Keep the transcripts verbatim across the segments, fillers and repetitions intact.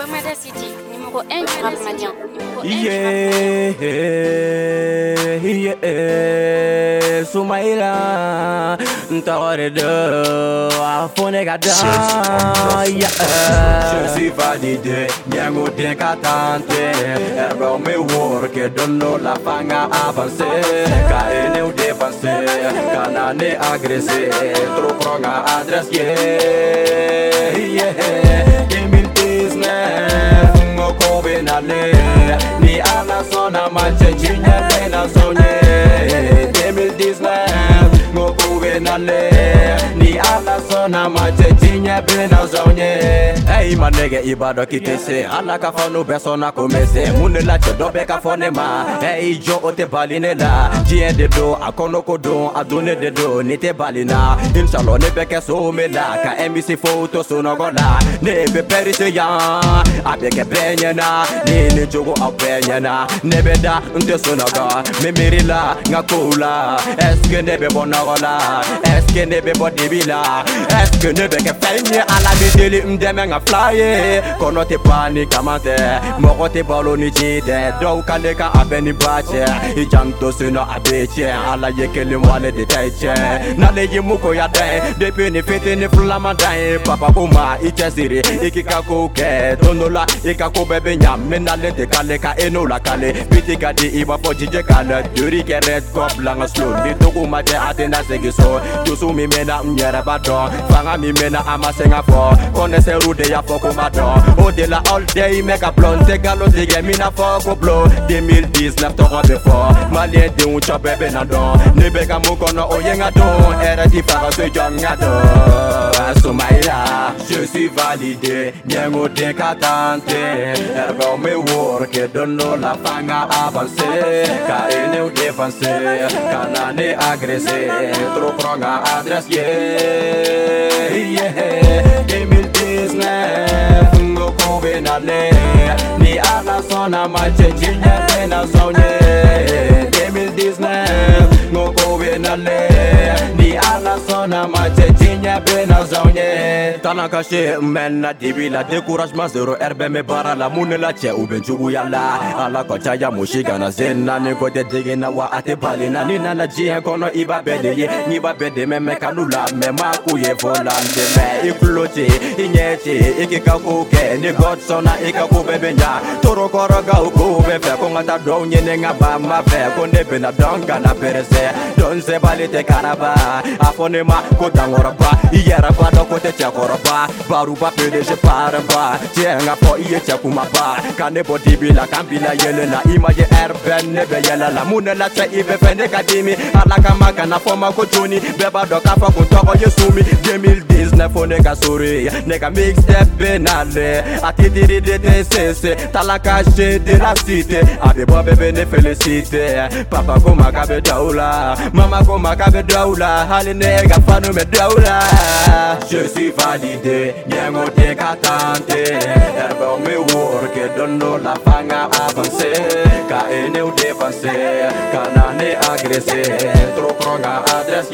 Dalmada City, numéro un du rap malien. Yeah, yeah, Soumaïla, t'aurais de Afonegada. Je suis validé, Nyango Tinkatante, Ergo me work, donne la fanga avancée, Kaene ou dévancé, Kanane agressé, trop prong à adresse, yeah, yeah, deux mille dix-neuf. Ni ala sona manche chinya bena sonye deux mille dix-neuf ngoko benale ni ala sona manche chinya bena sonye hey manege ibado kitese ala ka fonu besona komese munela chodobe ka fonema hey jo ote baline la jien de do akono kodo adone de do nite balina inshallah ne beke so mela ka M C photo sonogola ne be perise ya abeke benyana ni ni jogo abenyana nebeda nte sonaga memirila ngakula eske nebe bonagola eske nebe bodibila eske nebe ke fenye ala bideli mdeme nga flye kono te pani kamante moko te baloni jide do kaleka abeni bache ijanto sino abeche ala yekele mwale de taiche na leji muko ya dai depe ni fete ni flama dai papa kuma ichesiri ikikako ke tonola ikako bebe nyam menale de kaleka eno la kale pitika di iba fo jije kala duri ke red cop langa slow di toku maje atena segiso tusu mi mena mnyera badon fanga mi mena amasenga fo kone se rude ya foko madon o de la all day make a blonde te galo dige mina foko blow deux mille dix-neuf to robe fo malien de un chop bebe na don nebeka mukono oyenga don era di fara se jonga don Soumaïla je suis validé nyengo de katante ergo me work donno la fanga avancé kaene ou dévancé kanane agressé trop prong à adresse yeah yeah deux mille dix-neuf ngoko benale ni ala sona mache chinya bena sonye deux mille dix-neuf ngoko benale ni ala sona mache chinya bena sonye tanaka she mena dibila découragement zéro herbe me bara la munela che ubenjugu yala ala kocha ya mushiga na zena ni kote digina wa ate balina ni na la jie kono iba bede ye ni ba bede me me kanula me makuye volante me ifloti inyechi ikikakuke ni godsona ikaku bebenya toro koroga uku bebe kongata do nyene ngaba ma be konde bena donga na perese don se balite karaba afone ma kotangora ba yera ba do kote chakora ba baruba pede je paraba jenga po iye chakuma ba kane bodibila kambila yele na imaje erben nebe yela la munela che ibe fende kadimi alaka maka na foma ko joni beba do ka fa ko toko yesumi deux mille dix-neuf onega sori nega mixtape benale atidiri de tcc talaka je de la cité ade bo bebe ne félicité papa ko makabe daula mama ko makabe daula hali nega fanu me daula je suis validé nyengo te katante ergo me work donno la fanga avancé kaene ou dévancé kanane agressé trop prong à adresse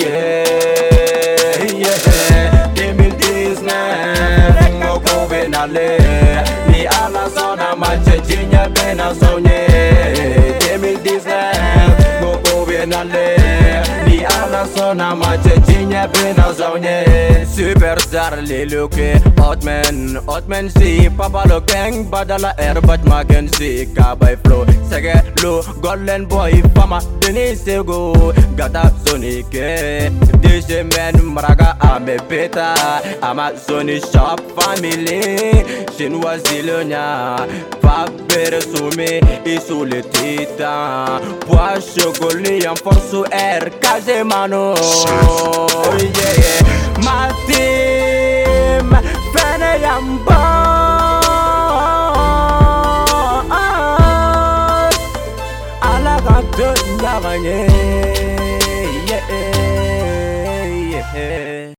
yeah yeah deux mille dix-neuf ngoko benale ni ala sona mache chinya bena sonye deux mille dix-neuf ngoko benale ni ala sona mache chinya bena sonye superstar liluke hotman hotman si papa lo gang badala airbat magen si kabay flow sege lo golden boy fama denise go gata sonike dj men maraga ame beta amazoni shop family chinois zilonya faber soumi isule tita poa chogoli en force air kazemano yeah yeah ma team fene yamba